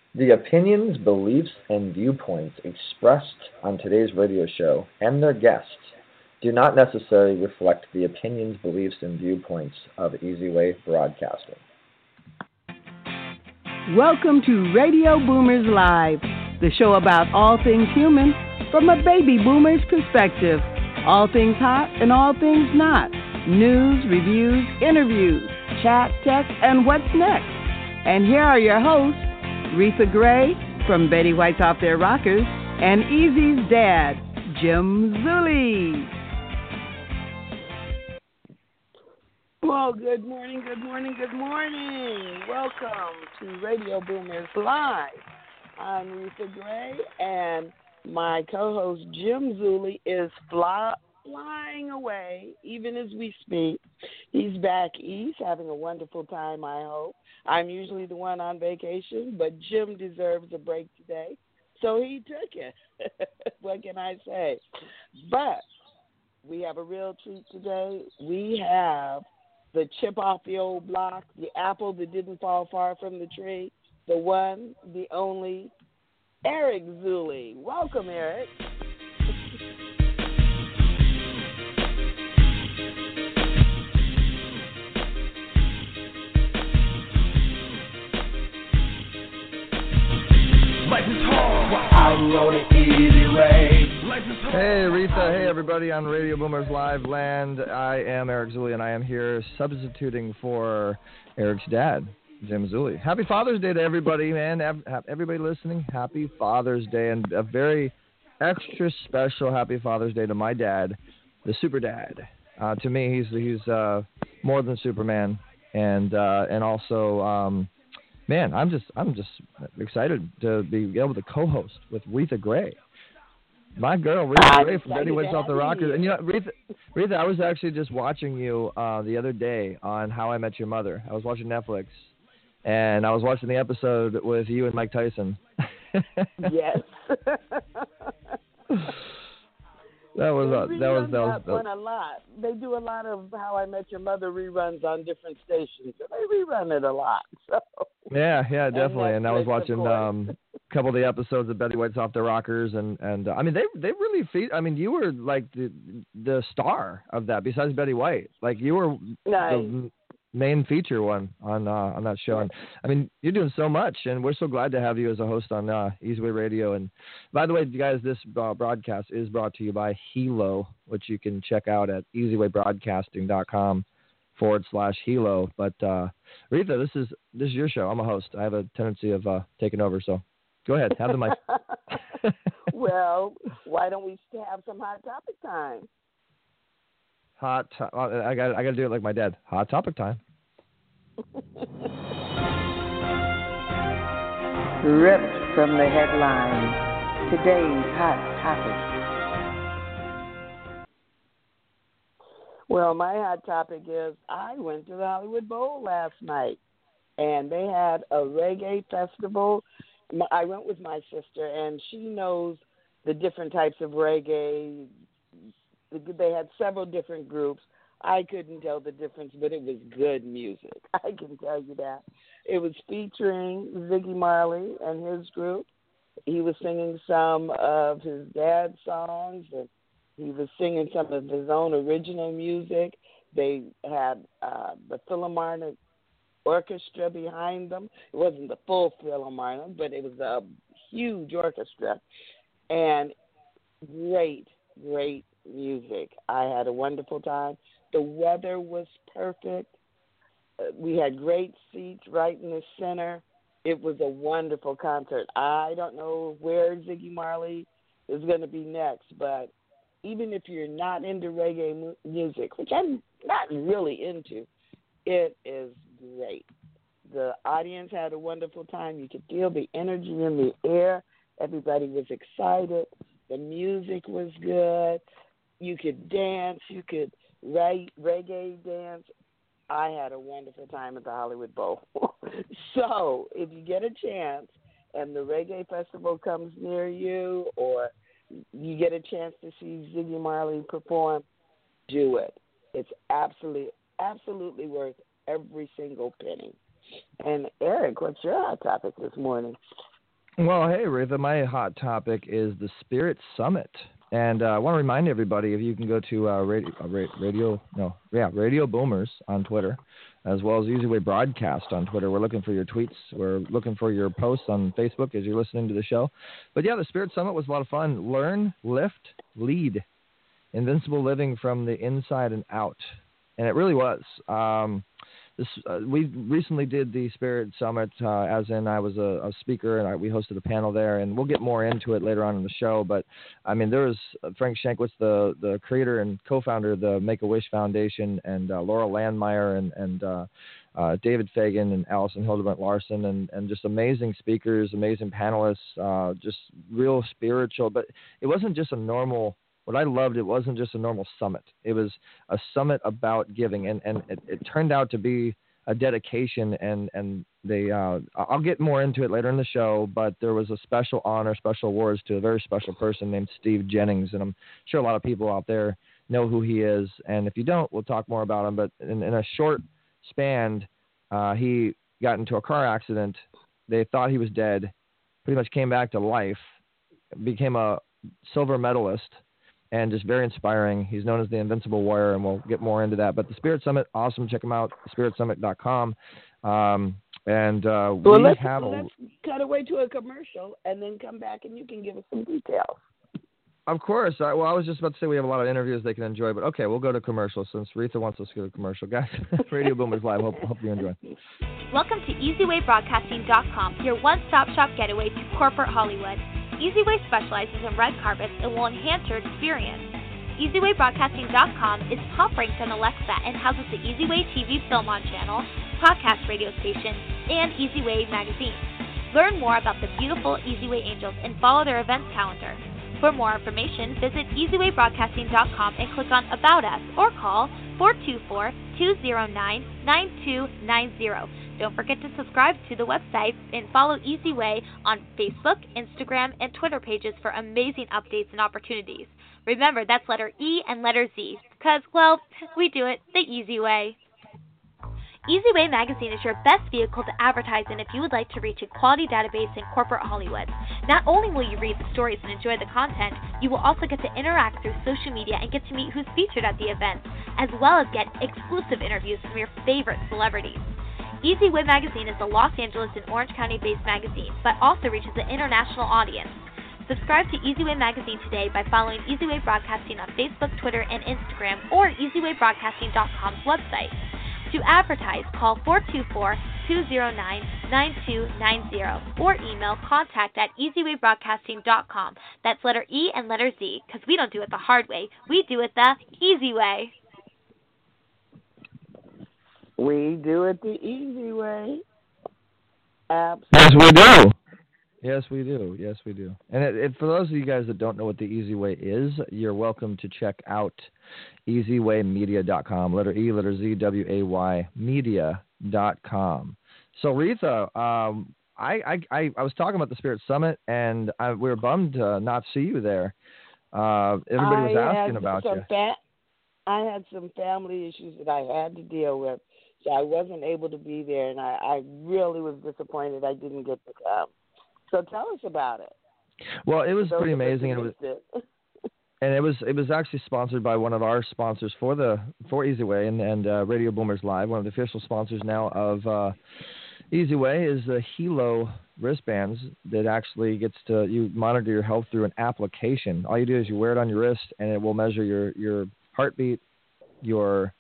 The opinions, beliefs, and viewpoints expressed on today's radio show and their guests do not necessarily reflect the opinions, beliefs, and viewpoints of Easy Way Broadcasting. Welcome to Radio Boomers Live, the show about all things human from a baby boomer's perspective. All things hot and all things not. News, reviews, interviews, chat, text, and what's next. And here are your hosts, Retha Gray from Betty White's Off Their Rockers and Easy's dad, Jim Zuley. Well, good morning, good morning, good morning. Welcome to Radio Boomers Live. I'm Retha Gray, and my co-host Jim Zuley is flying away even as we speak. He's back east, having a wonderful time, I hope. I'm usually the one on vacation, but Jim deserves a break today, so he took it. What can I say? But we have a real treat today. We have the chip off the old block, the apple that didn't fall far from the tree, the one, the only, Eric Zuley. Welcome, Eric. Life is hard, but I wrote it easy way. Hey, Retha. Hey, everybody on Radio Boomers Live Land. I am Eric Zuley, and I am here substituting for Eric's dad, Jim Zuley. Happy Father's Day to everybody, man. Everybody listening, happy Father's Day, and a very extra special happy Father's Day to my dad, the super dad. To me, he's more than Superman, and also, man, I'm just excited to be able to co-host with Retha Gray. My girl, Retha Gray from Betty White's Off the Rockers. And you know, Retha, I was actually just watching you the other day on How I Met Your Mother. I was watching Netflix, and I was watching the episode with you and Mike Tyson. Yes. That was one a lot. They do a lot of How I Met Your Mother reruns on different stations. So they rerun it a lot. So. Yeah, definitely. And I was watching a couple of the episodes of Betty White's Off the Rockers, and I mean they really you were like the star of that besides Betty White. Like you were the main feature one on that show. And I mean, you're doing so much, and we're so glad to have you as a host on Easyway Radio. And by the way, you guys, this broadcast is brought to you by Hilo, which you can check out at easywaybroadcasting.com/Hilo. But Retha, this is your show. I'm a host. I have a tendency of taking over, so go ahead, have the mic. Well, why don't we have some hot topic time? I got to do it like my dad. Hot topic time. Ripped from the headlines, today's hot topic. Well, my hot topic is I went to the Hollywood Bowl last night, and they had a reggae festival. I went with my sister, and she knows the different types of reggae. They had several different groups. I couldn't tell the difference, but it was good music. I can tell you that. It was featuring Ziggy Marley and his group. He was singing some of his dad's songs, and he was singing some of his own original music. They had the Philharmonic Orchestra behind them. It wasn't the full Philharmonic, but it was a huge orchestra. And great music. I had a wonderful time. The weather was perfect. We had great seats right in the center. It was a wonderful concert. I don't know where Ziggy Marley is going to be next, but even if you're not into reggae music, which I'm not really into, it is great. The audience had a wonderful time. You could feel the energy in the air. Everybody was excited. The music was good. You could dance. You could reggae dance. I had a wonderful time at the Hollywood Bowl. So if you get a chance and the reggae festival comes near you, or you get a chance to see Ziggy Marley perform, do it. It's absolutely worth every single penny. And Eric, what's your hot topic this morning? Well, hey, Rita, my hot topic is the Spirit Summit. And I want to remind everybody, if you can go to Radio Boomers on Twitter, as well as Easy Way Broadcast on Twitter. We're looking for your tweets. We're looking for your posts on Facebook as you're listening to the show. But yeah, the Spirit Summit was a lot of fun. Learn, lift, lead. Invincible living from the inside and out. And it really was. We recently did the Spirit Summit, as in I was a speaker, and we hosted a panel there, and we'll get more into it later on in the show. But, I mean, there was Frank Shankwitz, the creator and co-founder of the Make-A-Wish Foundation, and Laura Landmeyer, and David Fagan, and Allison Hildebrandt Larson, and just amazing speakers, amazing panelists, just real spiritual. But it wasn't just a normal... What I loved, it wasn't just a normal summit. It was a summit about giving, and it turned out to be a dedication, and they I'll get more into it later in the show, but there was a special honor, special awards to a very special person named Steve Jennings, and I'm sure a lot of people out there know who he is, and if you don't, we'll talk more about him, but in a short span, he got into a car accident. They thought he was dead, pretty much came back to life, became a silver medalist, and just very inspiring. He's known as the Invincible Warrior, and we'll get more into that. But the Spirit Summit, awesome. Check him out, spiritsummit.com. Let's cut away to a commercial and then come back and you can give us some details. Of course. I was just about to say we have a lot of interviews they can enjoy, but okay, we'll go to commercial since Retha wants us to go to commercial. Guys, Radio Boomers Live. Hope you enjoy. Welcome to EasyWayBroadcasting.com, your one-stop shop getaway to corporate Hollywood. EasyWay specializes in red carpets and will enhance your experience. EasyWayBroadcasting.com is top ranked on Alexa and houses the EasyWay TV Film On channel, podcast radio station, and EasyWay magazine. Learn more about the beautiful EasyWay Angels and follow their events calendar. For more information, visit EasyWayBroadcasting.com and click on About Us or call 424-209-9290. Don't forget to subscribe to the website and follow EasyWay on Facebook, Instagram, and Twitter pages for amazing updates and opportunities. Remember, that's letter E and letter Z, because, well, we do it the easy way. EasyWay Magazine is your best vehicle to advertise in if you would like to reach a quality database in corporate Hollywood. Not only will you read the stories and enjoy the content, you will also get to interact through social media and get to meet who's featured at the event, as well as get exclusive interviews from your favorite celebrities. EasyWay Magazine is a Los Angeles and Orange County-based magazine, but also reaches an international audience. Subscribe to EasyWay Magazine today by following EasyWay Broadcasting on Facebook, Twitter, and Instagram, or EasyWayBroadcasting.com's website. To advertise, call 424-209-9290 or email contact@EasyWayBroadcasting.com. That's letter E and letter Z, because we don't do it the hard way. We do it the easy way. We do it the easy way. Absolutely. Yes, we do. Yes, we do. Yes, we do. And for those of you guys that don't know what the Easy Way is, you're welcome to check out easywaymedia.com. Letter E, letter Z, W-A-Y, media.com. So, Retha, I was talking about the Spirit Summit, and we were bummed to not see you there. Everybody was asking about you. I had some family issues that I had to deal with, so I wasn't able to be there, and I really was disappointed I didn't get to come. So tell us about it. Well, it was pretty amazing. And it was actually sponsored by one of our sponsors for EasyWay and Radio Boomers Live. One of the official sponsors now of EasyWay is the Hilo wristbands that actually you monitor your health through an application. All you do is you wear it on your wrist, and it will measure your heartbeat, your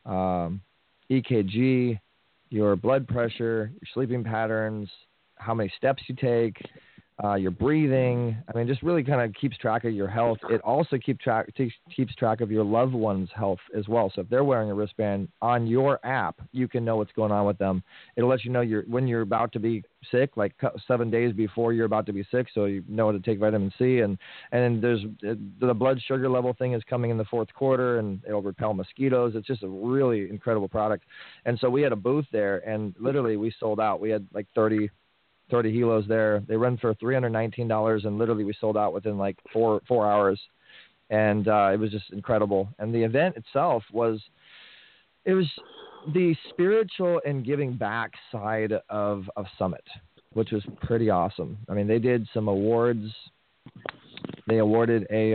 EKG, your blood pressure, your sleeping patterns, how many steps you take, your breathing. I mean, just really kind of keeps track of your health. It also keeps track of your loved one's health as well. So if they're wearing a wristband on your app, you can know what's going on with them. It'll let you know when you're about to be sick, like 7 days before you're about to be sick, so you know to take vitamin C. And then there's the blood sugar level thing is coming in the fourth quarter, and it'll repel mosquitoes. It's just a really incredible product. And so we had a booth there, and literally we sold out. We had like 30 Hilos there. They run for $319, and literally we sold out within like four hours. And it was just incredible. And the event itself was the spiritual and giving back side of Summit. which was pretty awesome. I mean, they did some awards. They awarded a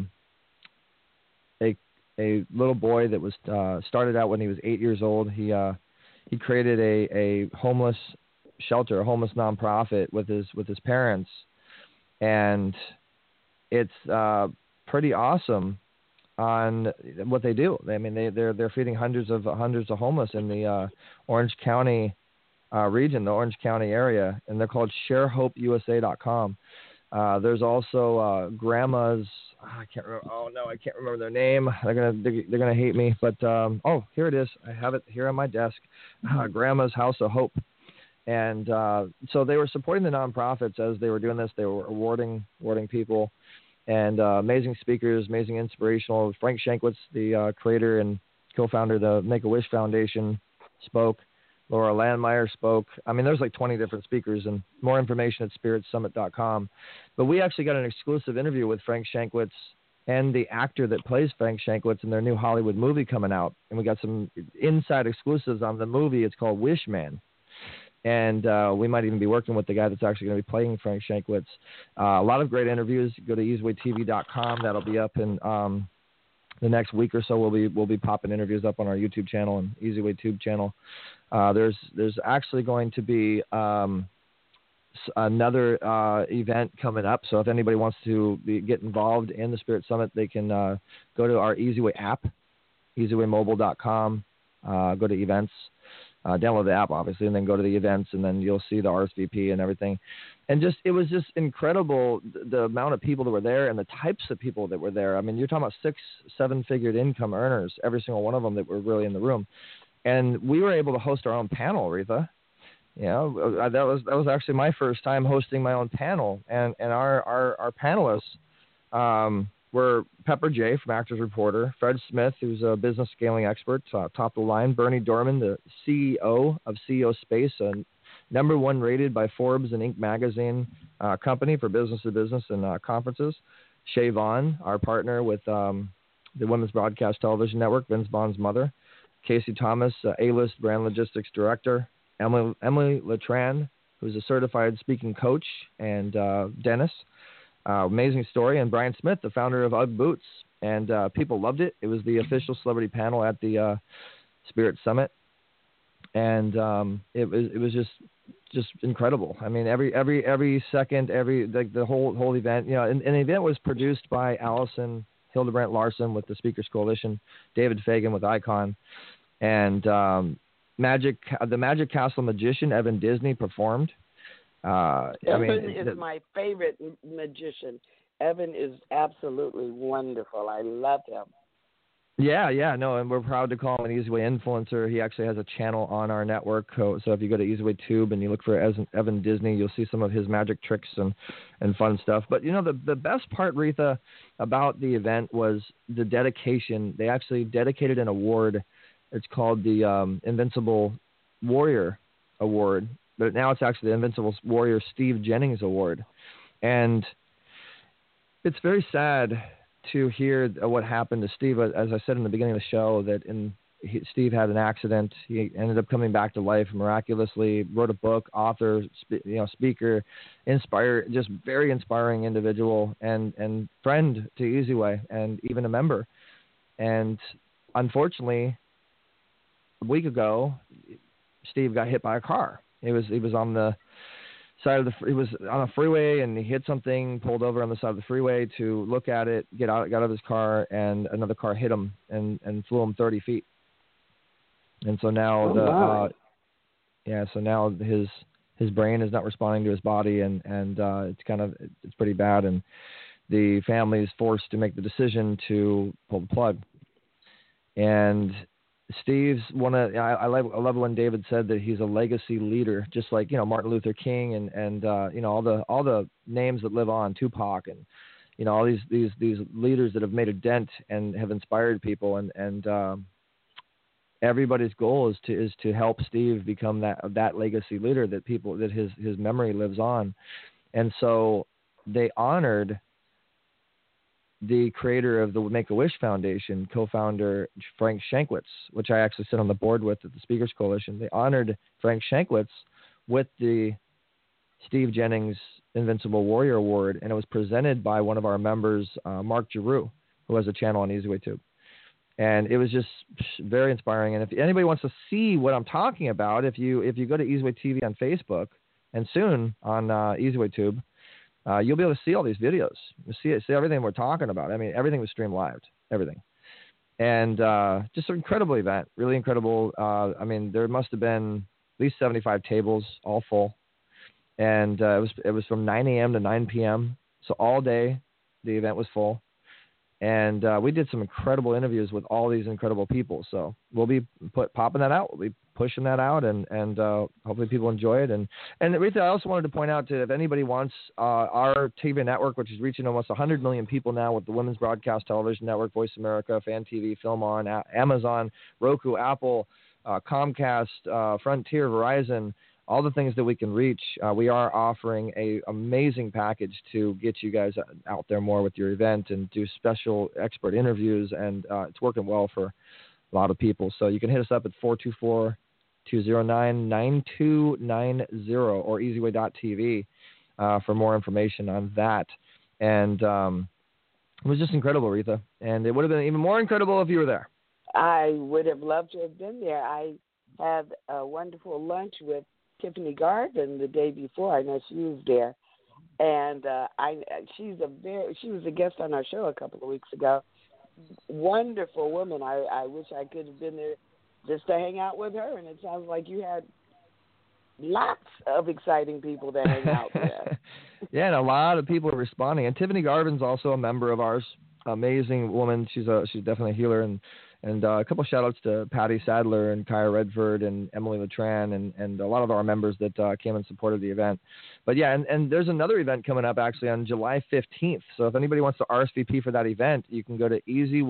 little boy that was started out when he was 8 years old. He created a homeless shelter, a homeless nonprofit with his parents, and it's pretty awesome on what they do. I mean, they're feeding hundreds of homeless in the Orange County region, the Orange County area, and they're called ShareHopeUSA.com. There's also Grandma's. I can't remember their name. They're gonna hate me, but here it is. I have it here on my desk. Grandma's House of Hope, and so they were supporting the nonprofits as they were doing this. They were awarding people, and amazing speakers, amazing inspirational. Frank Shankwitz, the creator and co-founder of the Make-A-Wish Foundation, spoke. Laura Landmeyer spoke. I mean, there's like 20 different speakers, and more information at spiritsummit.com. But we actually got an exclusive interview with Frank Shankwitz and the actor that plays Frank Shankwitz in their new Hollywood movie coming out. And we got some inside exclusives on the movie. It's called Wish Man. And we might even be working with the guy that's actually going to be playing Frank Shankwitz. A lot of great interviews. Go to easywaytv.com. That'll be up in the next week or so. We'll be popping interviews up on our YouTube channel and EasyWay Tube channel. There's actually going to be another event coming up. So if anybody wants to get involved in the Spirit Summit, they can go to our EasyWay app, easywaymobile.com, go to events, download the app, obviously, and then go to the events, and then you'll see the RSVP and everything. And it was just incredible, the amount of people that were there and the types of people that were there. I mean, you're talking about 6-7-figured income earners, every single one of them that were really in the room. And we were able to host our own panel, Aretha. You know, that was actually my first time hosting my own panel. And our panelists were Pepper J from Actors Reporter, Fred Smith, who's a business scaling expert, top of the line, Bernie Dorman, the CEO of CEO Space, a #1 rated by Forbes and Inc. magazine company for business to business and conferences. Shay Vaughn, our partner with the Women's Broadcast Television Network, Vince Vaughn's mother. Casey Thomas, A-list brand logistics director. Emily Letran, who's a certified speaking coach and dentist. Amazing story. And Brian Smith, the founder of UGG Boots. And people loved it. It was the official celebrity panel at the Spirit Summit. And it was just incredible. I mean, every second, the whole event, you know, and the event was produced by Allison Hildebrandt Larson with the Speakers Coalition, David Fagan with Icon, and the Magic Castle magician Evan Disney performed. Evan is my favorite magician. Evan is absolutely wonderful. I love him. Yeah, no, and we're proud to call him an EasyWay influencer. He actually has a channel on our network, so if you go to EasyWay Tube and you look for Evan Disney, you'll see some of his magic tricks and fun stuff. But, you know, the best part, Retha, about the event was the dedication. They actually dedicated an award. It's called the Invincible Warrior Award, but now it's actually the Invincible Warrior Steve Jennings Award. And it's very sad to hear what happened to Steve. As I said in the beginning of the show, that Steve had an accident. He ended up coming back to life miraculously, wrote a book, author, speaker, just very inspiring individual and friend to EasyWay and even a member. And unfortunately, a week ago, Steve got hit by a car. He was on the side of he was on a freeway and he hit something, pulled over on the side of the freeway to look at it, got out of his car, and another car hit him and flew him 30 feet. And so now so now his brain is not responding to his body, and it's pretty bad, and the family is forced to make the decision to pull the plug. And Steve's I love when David said that he's a legacy leader, just like, you know, Martin Luther King and you know, all the names that live on, Tupac, and, you know, all these leaders that have made a dent and have inspired people, and everybody's goal is to help Steve become that legacy leader that his memory lives on. And so they honored the creator of the Make-A-Wish Foundation, co-founder Frank Shankwitz, which I actually sit on the board with at the Speakers Coalition. They honored Frank Shankwitz with the Steve Jennings Invincible Warrior Award, and it was presented by one of our members, Mark Giroux, who has a channel on EasyWay And it was just very inspiring. And if anybody wants to see what I'm talking about, if you go to EasyWay TV on Facebook and soon on EasyWay Tube, you'll be able to see all these videos. You'll see everything we're talking about. I mean, everything was streamed live, everything. And just an incredible event, really incredible. I mean, there must have been at least 75 tables, all full. And it was from 9 a.m. to 9 p.m. So all day the event was full. And we did some incredible interviews with all these incredible people. So we'll be popping that out. We'll be pushing that out, and hopefully people enjoy it. And Aretha, I also wanted to point out, if anybody wants our TV network, which is reaching almost 100 million people now with the Women's Broadcast Television Network, Voice America, Fan TV, Film On, Amazon, Roku, Apple, Comcast, Frontier, Verizon, all the things that we can reach, we are offering a amazing package to get you guys out there more with your event and do special expert interviews, and it's working well for a lot of people. So you can hit us up at 424-209-9290 or easyway.tv for more information on that. And it was just incredible, Aretha, and it would have been even more incredible if you were there. I would have loved to have been there. I had a wonderful lunch with Tiffany Garvin the day before. I know she was there, and she was a guest on our show a couple of weeks ago. Wonderful woman. I wish I could have been there just to hang out with her. And it sounds like you had lots of exciting people that hang out there. Yeah, and a lot of people are responding. And Tiffany Garvin's also a member of ours. Amazing woman. She's definitely a healer. And a couple shout outs to Patty Sadler and Kaya Redford and Emily Letran and a lot of our members that came and supported the event. But yeah, and there's another event coming up actually on July 15th. So if anybody wants to RSVP for that event, you can go to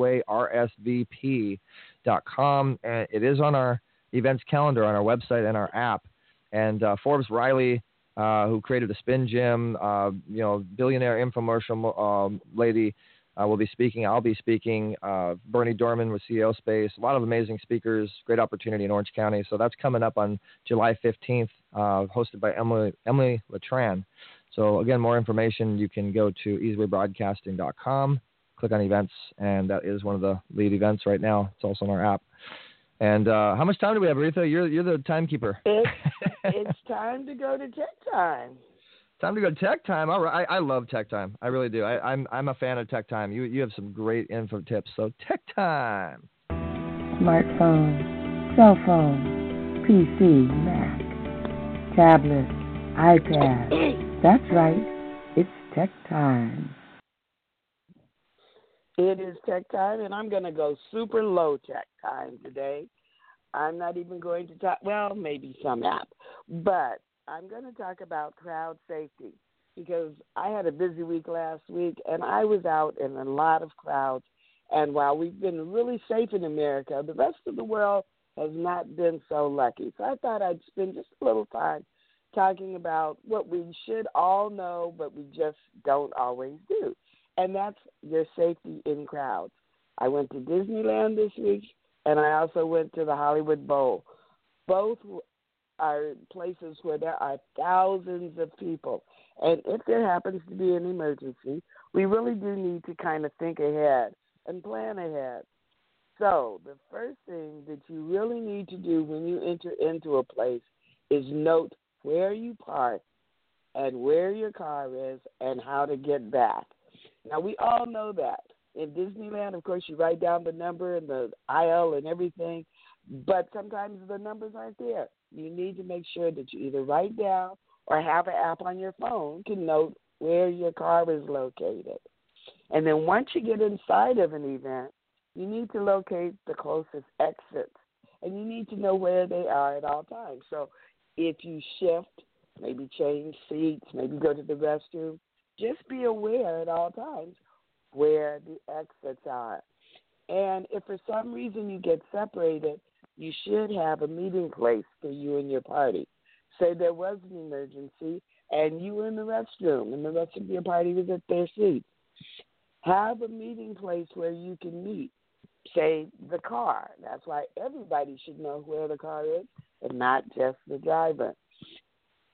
easywayrsvp.com. And it is on our events calendar on our website and our app. And Forbes Riley, who created the Spin Gym, billionaire infomercial lady, will be speaking. I'll be speaking. Bernie Dorman with CEO Space. A lot of amazing speakers. Great opportunity in Orange County. So that's coming up on July 15th, hosted by Emily Letran. So again, more information, you can go to easywaybroadcasting.com, click on events, and that is one of the lead events right now. It's also on our app. And how much time do we have, Aretha? You're the timekeeper. It's time to go to Tech Time. Time to go to Tech Time. All right. I love Tech Time. I really do. I'm a fan of Tech Time. You have some great info tips. So Tech Time. Smartphone, cell phone, PC, Mac, tablet, iPad. That's right. It's Tech Time. It is Tech Time, and I'm going to go super low Tech Time today. I'm not even going to talk, well, maybe some app, but I'm going to talk about crowd safety because I had a busy week last week, and I was out in a lot of crowds. And while we've been really safe in America, the rest of the world has not been so lucky. So I thought I'd spend just a little time talking about what we should all know, but we just don't always do. And that's your safety in crowds. I went to Disneyland this week, and I also went to the Hollywood Bowl. Both are places where there are thousands of people. And if there happens to be an emergency, we really do need to kind of think ahead and plan ahead. So the first thing that you really need to do when you enter into a place is note where you park and where your car is and how to get back. Now, we all know that. In Disneyland, of course, you write down the number and the aisle and everything, but sometimes the numbers aren't there. You need to make sure that you either write down or have an app on your phone to note where your car is located. And then once you get inside of an event, you need to locate the closest exits, and you need to know where they are at all times. So if you shift, maybe change seats, maybe go to the restroom, just be aware at all times where the exits are. And if for some reason you get separated, you should have a meeting place for you and your party. Say there was an emergency and you were in the restroom and the rest of your party was at their seats. Have a meeting place where you can meet. Say the car. That's why everybody should know where the car is and not just the driver.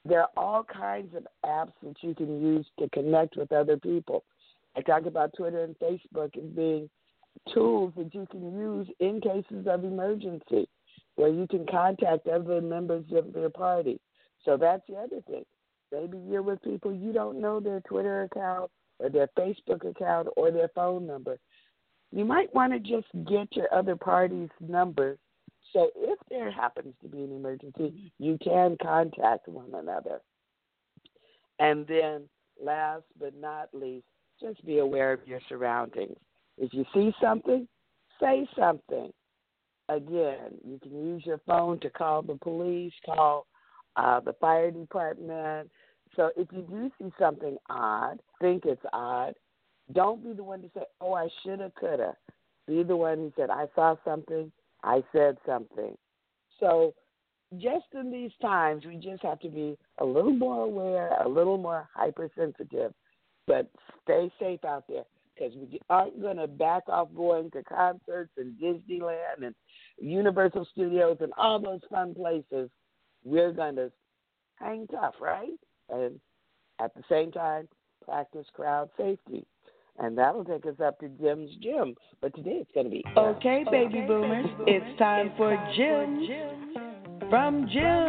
There are all kinds of apps that you can use to connect with other people. I talk about Twitter and Facebook as being tools that you can use in cases of emergency, where you can contact other members of their party. So that's the other thing. Maybe you're with people you don't know their Twitter account or their Facebook account or their phone number. You might want to just get your other party's numbers, so if there happens to be an emergency, you can contact one another. And then last but not least, just be aware of your surroundings. If you see something, say something. Again, you can use your phone to call the police, call the fire department. So if you do see something odd, think it's odd, don't be the one to say, oh, I shoulda, coulda. Be the one who said, I saw something, I said something. So just in these times, we just have to be a little more aware, a little more hypersensitive, but stay safe out there, because we aren't going to back off going to concerts and Disneyland and Universal Studios and all those fun places. We're going to hang tough, right? And at the same time, practice crowd safety. And that'll take us up to Jim's Gym. But today it's going to be Okay, baby boomers, it's time for Jim from Jim.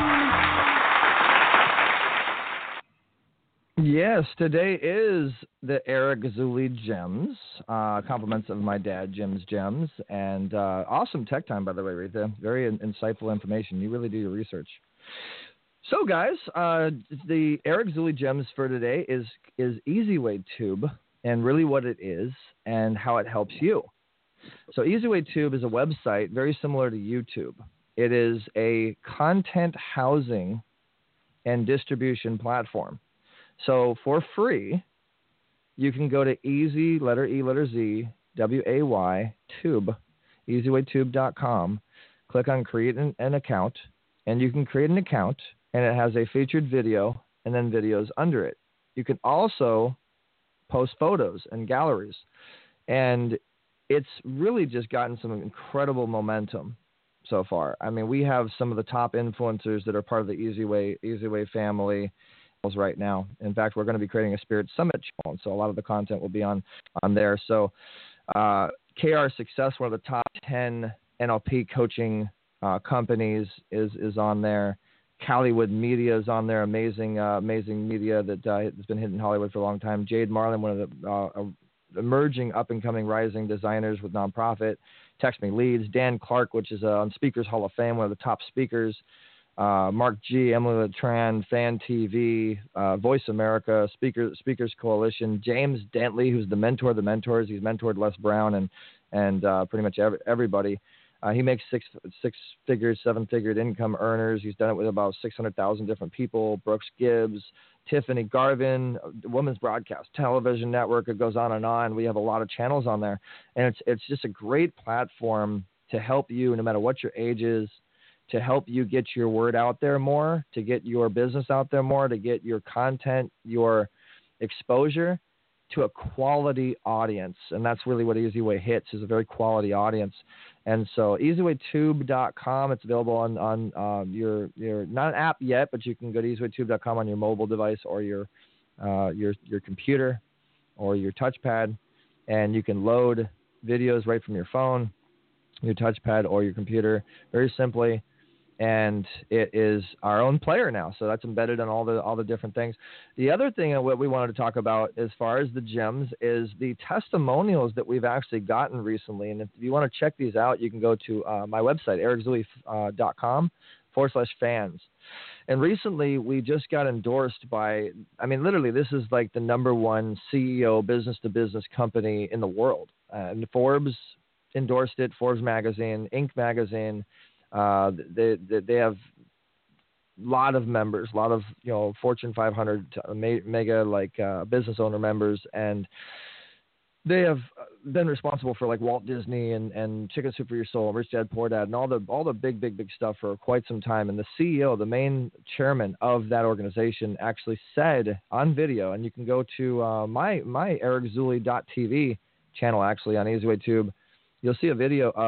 Yes, today is the Eric Zuley Gems, compliments of my dad, Jim's Gems, and awesome tech time, by the way, Retha. Very insightful information. You really do your research. So, guys, the Eric Zuley Gems for today is EasyWay Tube, and really what it is and how it helps you. So EasyWay Tube is a website very similar to YouTube. It is a content housing and distribution platform. So for free, you can go to easy, letter E, letter Z, W-A-Y, tube, easywaytube.com, click on create an account, and you can create an account, and it has a featured video and then videos under it. You can also post photos and galleries, and it's really just gotten some incredible momentum so far. I mean, we have some of the top influencers that are part of the EasyWay family right now. In fact, we're going to be creating a Spirit Summit channel, and so a lot of the content will be on there. So KR Success, one of the top 10 NLP coaching companies, is on there. Hollywood Media is on there, amazing media that has been hitting Hollywood for a long time. Jade Marlin, one of the emerging up-and-coming rising designers with Nonprofit. Text Me Leads. Dan Clark, which is on Speakers Hall of Fame, one of the top speakers. Mark G, Emily Letran, Fan TV, Voice America, Speakers Coalition. James Dentley, who's the mentor of the mentors. He's mentored Les Brown and pretty much everybody. He makes six-figure, seven-figure income earners. He's done it with about 600,000 different people. Brooks Gibbs, Tiffany Garvin, Women's Broadcast Television Network. It goes on and on. We have a lot of channels on there, and it's just a great platform to help you, no matter what your age is, to help you get your word out there more, to get your business out there more, to get your content, your exposure to a quality audience. And that's really what EasyWay hits, is a very quality audience. And so easywaytube.com, it's available on your not an app yet, but you can go to easywaytube.com on your mobile device or your computer or your touchpad, and you can load videos right from your phone, your touchpad, or your computer very simply. And it is our own player now, so that's embedded in all the different things. The other thing that we wanted to talk about as far as the gems is the testimonials that we've actually gotten recently. And if you want to check these out, you can go to my website, ericzuley.com/fans. And recently, we just got endorsed by, I mean, literally, this is like the #1 CEO business-to-business company in the world. And Forbes endorsed it, Forbes magazine, Inc. magazine. They have a lot of members, a lot of Fortune 500 mega business owner members, and they have been responsible for like Walt Disney and Chicken Soup for Your Soul, Rich Dad Poor Dad, and all the big stuff for quite some time. And the CEO, the main chairman of that organization, actually said on video, and you can go to my ericzuley.tv channel actually on EasyWay Tube. You'll see a video of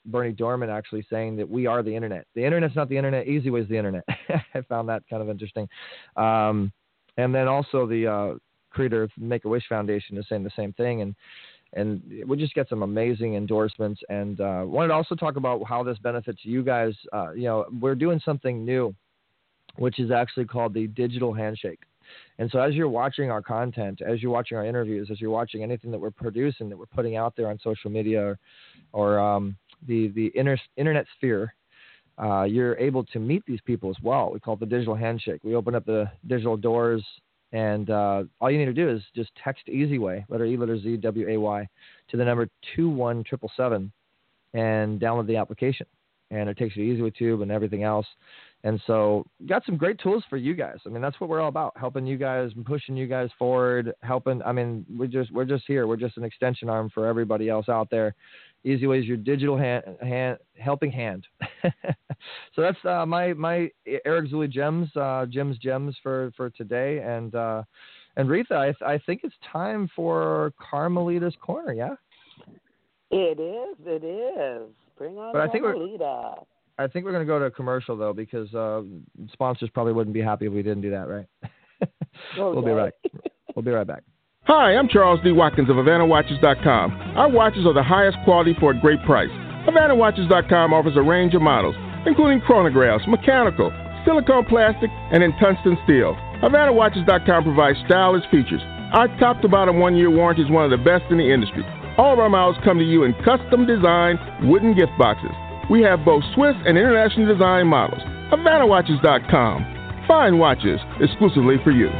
Bernie Dorman actually saying that we are the internet. The internet's not the internet. EasyWay's the internet. I found that kind of interesting. And then also the creator of Make-A-Wish Foundation is saying the same thing. And we just get some amazing endorsements. And wanted to also talk about how this benefits you guys. We're doing something new, which is actually called the Digital Handshake. And so as you're watching our content, as you're watching our interviews, as you're watching anything that we're producing, that we're putting out there on social media or the internet sphere, you're able to meet these people as well. We call it the Digital Handshake. We open up the digital doors, and all you need to do is just text EasyWay, letter E, letter Z, W-A-Y, to the number 21777 and download the application. And it takes you to EasyWay Tube and everything else. And so got some great tools for you guys. I mean, that's what we're all about, helping you guys and pushing you guys forward, helping. I mean, we're just here. We're just an extension arm for everybody else out there. EasyWay is your digital helping hand. So that's my Eric Zuley gems for today. And Retha, I think it's time for Carmelita's Corner, yeah? It is. Bring on Carmelita. I think we're going to go to a commercial, though, because sponsors probably wouldn't be happy if we didn't do that, right? We'll be right back. Hi, I'm Charles D. Watkins of HavanaWatches.com. Our watches are the highest quality for a great price. HavanaWatches.com offers a range of models, including chronographs, mechanical, silicone plastic, and in tungsten steel. HavanaWatches.com provides stylish features. Our top-to-bottom 1-year warranty is one of the best in the industry. All of our models come to you in custom-designed wooden gift boxes. We have both Swiss and international design models. HavanaWatches.com. Fine watches exclusively for you.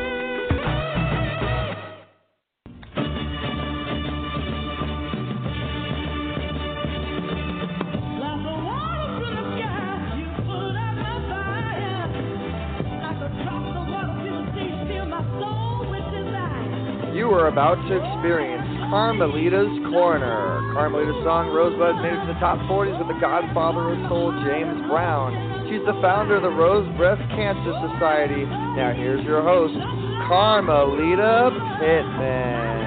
You are about to experience Carmelita's Corner. Carmelita's song Rosebud made it to the top 40s with the godfather of soul, James Brown. She's the founder of the Rose Breast Cancer Society. Now here's your host, Carmelita Pittman.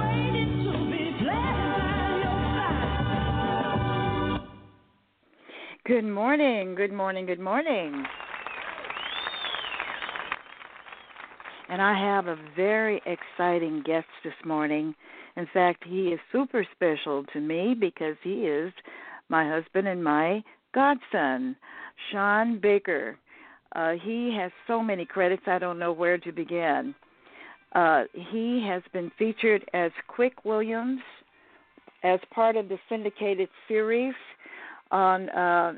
Good morning, good morning, good morning. And I have a very exciting guest this morning. In fact, he is super special to me because he is my husband and my godson, Sean Baker. He has so many credits, I don't know where to begin. He has been featured as Quick Williams as part of the syndicated series on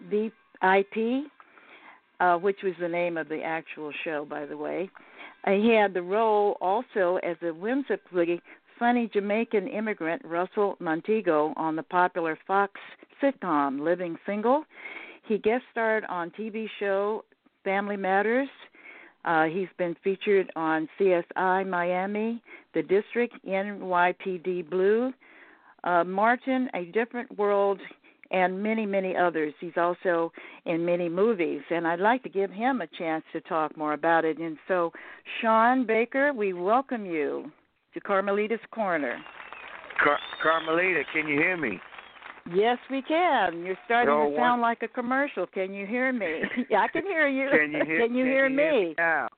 VIP, which was the name of the actual show, by the way. He had the role also as a whimsically funny Jamaican immigrant, Russell Montego, on the popular Fox sitcom Living Single. He guest starred on TV show Family Matters. He's been featured on CSI Miami, The District, NYPD Blue, Martin, A Different World, and many, many others. He's also in many movies, and I'd like to give him a chance to talk more about it. And so, Sean Baker, we welcome you to Carmelita's Corner. Carmelita, can you hear me? Yes, we can. You're starting to sound like a commercial. Can you hear me? Yeah, I can hear you. Can you hear me? Yeah,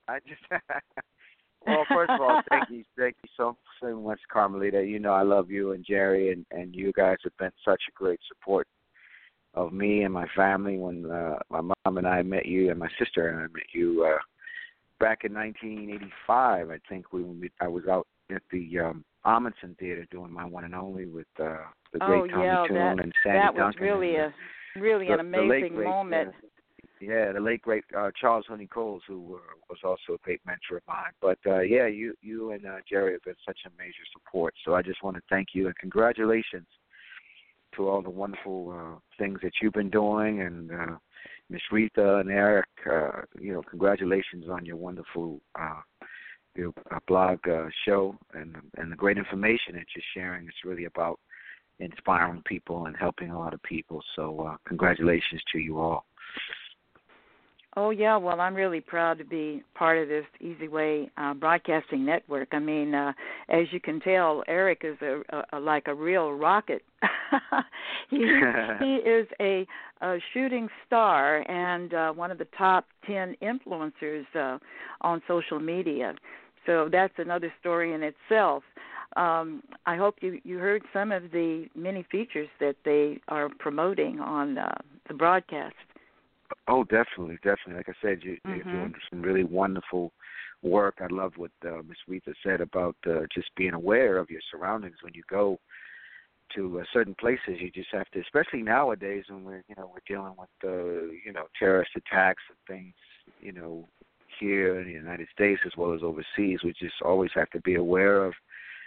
well, first of all, thank you so much, Carmelita. You know I love you and Jerry, and you guys have been such a great support of me and my family when my mom and I met you, and my sister and I met you back in 1985. I think I was out at the Amundsen Theater doing my one and only with the great Tommy Tune and Sandy that was Duncan. really an amazing moment. The late great Charles Honey Coles, who was also a great mentor of mine. But you and Jerry have been such a major support. So I just want to thank you and congratulations to all the wonderful things that you've been doing, and Miss Retha and Eric. Congratulations on your wonderful your blog show and the great information that you're sharing. It's really about inspiring people and helping a lot of people. So congratulations to you all. Oh, yeah. Well, I'm really proud to be part of this Easy Way broadcasting network. I mean, as you can tell, Eric is like a real rocket. he is a shooting star and one of the top 10 influencers on social media. So that's another story in itself. I hope you heard some of the many features that they are promoting on the broadcast. Oh, definitely. Like I said, you're doing some really wonderful work. I love what Ms. Rita said about just being aware of your surroundings when you go to certain places. You just have to, especially nowadays when we're dealing with terrorist attacks and things, here in the United States as well as overseas. We just always have to be aware of,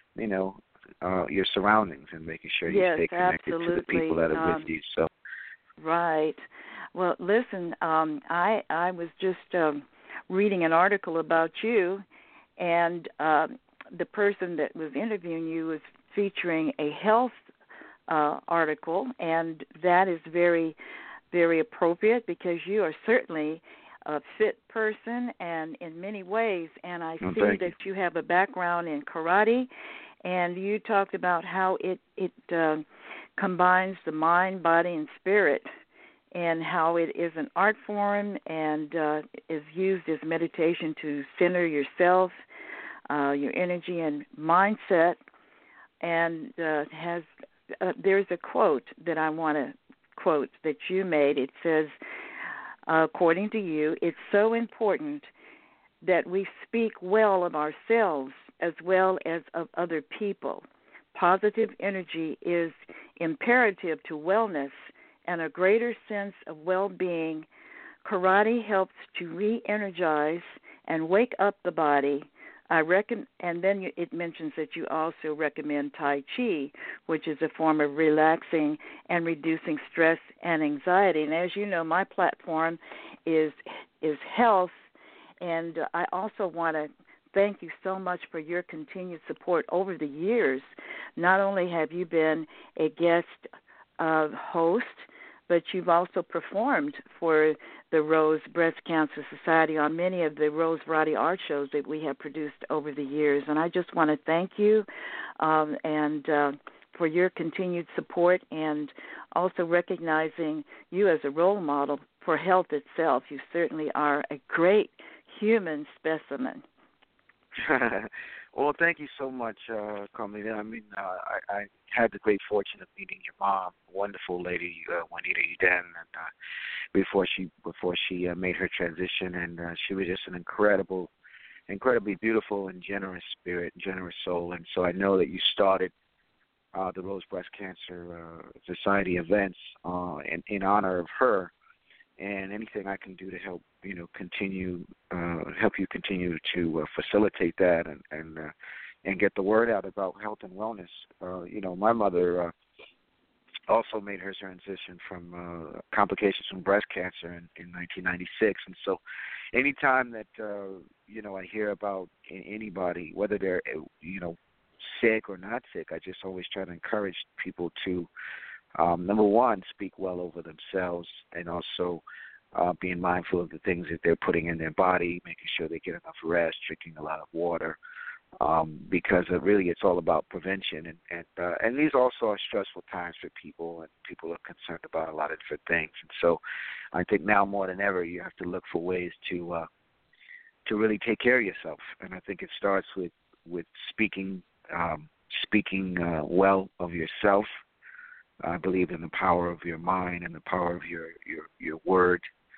your surroundings and making sure you stay connected to the people that are with you. So. Right. Well, listen, I was just reading an article about you, and the person that was interviewing you was featuring a health article, and that is very, very appropriate because you are certainly a fit person and in many ways, and I see that you have a background in karate, and you talked about how it combines the mind, body, and spirit, and how it is an art form and is used as meditation to center yourself, your energy and mindset. And there's a quote that I want to quote that you made. It says, according to you, it's so important that we speak well of ourselves as well as of other people. Positive energy is imperative to wellness and a greater sense of well-being. Karate helps to re-energize and wake up the body. And then it mentions that you also recommend Tai Chi, which is a form of relaxing and reducing stress and anxiety. And as you know, my platform is health, and I also want to thank you so much for your continued support over the years. Not only have you been a guest host, but you've also performed for the Rose Breast Cancer Society on many of the Rose Variety Art shows that we have produced over the years. And I just want to thank you and for your continued support and also recognizing you as a role model for health itself. You certainly are a great human specimen. Well, thank you so much, Carmelita. I mean, I had the great fortune of meeting your mom, wonderful lady, Juanita Uden, and before she made her transition, and she was just an incredibly beautiful and generous spirit, generous soul. And so I know that you started the Rose Breast Cancer Society events in honor of her. And anything I can do to help, help you continue to facilitate that and get the word out about health and wellness. My mother also made her transition from complications from breast cancer in 1996, and so anytime that I hear about anybody, whether they're sick or not sick, I just always try to encourage people to. Number one, speak well over themselves, and also being mindful of the things that they're putting in their body, making sure they get enough rest, drinking a lot of water, because really it's all about prevention. And these also are stressful times for people, and people are concerned about a lot of different things. And so I think now more than ever you have to look for ways to really take care of yourself. And I think it starts with speaking well of yourself. I believe in the power of your mind and the power of your word,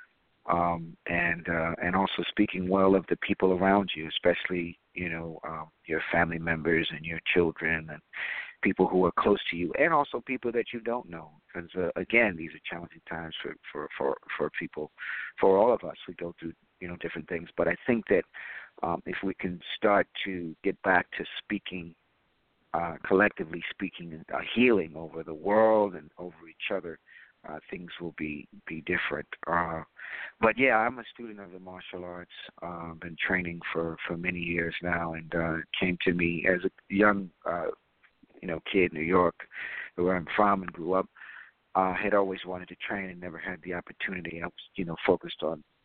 and also speaking well of the people around you, especially your family members and your children and people who are close to you, and also people that you don't know. Because again, these are challenging times for people, for all of us. We go through different things, but I think that if we can start to get back to speaking. Collectively speaking, healing over the world and over each other, things will be different. But yeah, I'm a student of the martial arts. Been training for many years now, and it came to me as a young, kid in New York, where I'm from and grew up. Had always wanted to train and never had the opportunity. I was, focused on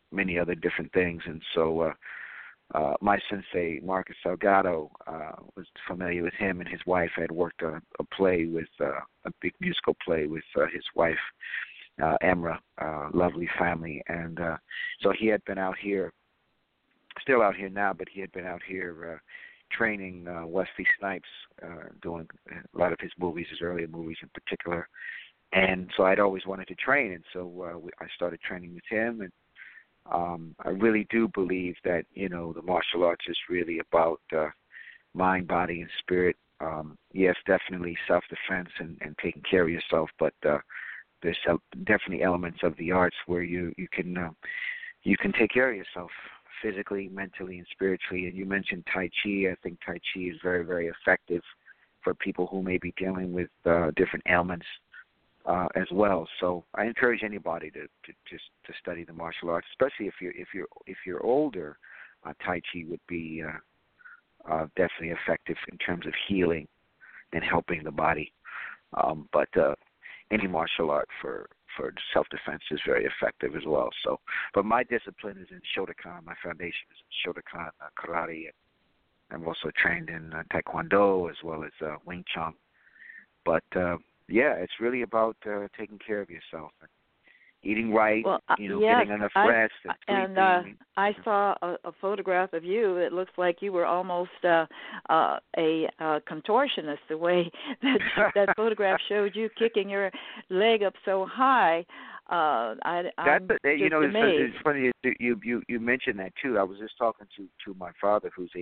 many other different things. And so my sensei, Marcus Salgado, was familiar with him, and his wife had worked a play with a big musical play with his wife, Emra, lovely family. And so he had been out here, still out here now, but he had been out here training Wesley Snipes, doing a lot of his movies, his earlier movies in particular. And so I'd always wanted to train, and so I started training with him. And I really do believe that, the martial arts is really about mind, body, and spirit. Yes, definitely self-defense and taking care of yourself, but there's definitely elements of the arts where you can take care of yourself physically, mentally, and spiritually. And you mentioned Tai Chi. I think Tai Chi is very, very effective for people who may be dealing with different ailments as well. So I encourage anybody to study the martial arts, especially if you're older. Tai Chi would be definitely effective in terms of healing and helping the body. But any martial art for self-defense is very effective as well. So, but my discipline is in Shotokan. My foundation is in Shotokan karate. I'm also trained in Taekwondo as well as Wing Chun. But yeah, it's really about taking care of yourself, and eating right, yes, getting enough rest, and sleeping. I saw a photograph of you. It looks like you were almost a contortionist. The way that photograph showed you kicking your leg up so high. I'm just amazed. It's funny you mentioned that too. I was just talking to my father, who's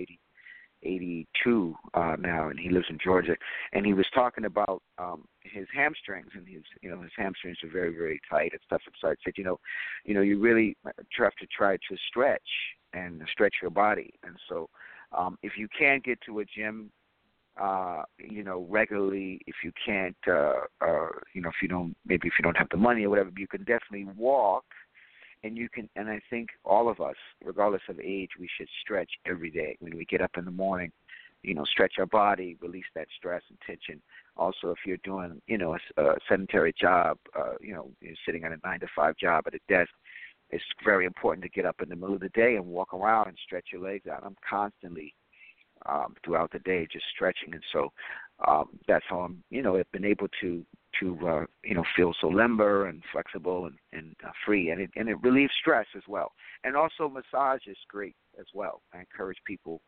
82 now, and he lives in Georgia, and he was talking about his hamstrings, and his hamstrings are very, very tight and stuff. And so I said, you really have to try to stretch your body. And so if you can't get to a gym, regularly, if you can't, if you don't have the money or whatever, you can definitely walk. And I think all of us, regardless of age, we should stretch every day. When we get up in the morning, stretch our body, release that stress and tension. Also, if you're doing, a sedentary job, you're sitting at a 9-to-5 job at a desk, it's very important to get up in the middle of the day and walk around and stretch your legs out. I'm constantly, throughout the day, just stretching. And so that's how I've been able to feel so limber and flexible and free, and it relieves stress as well. And also, massage is great as well. I encourage people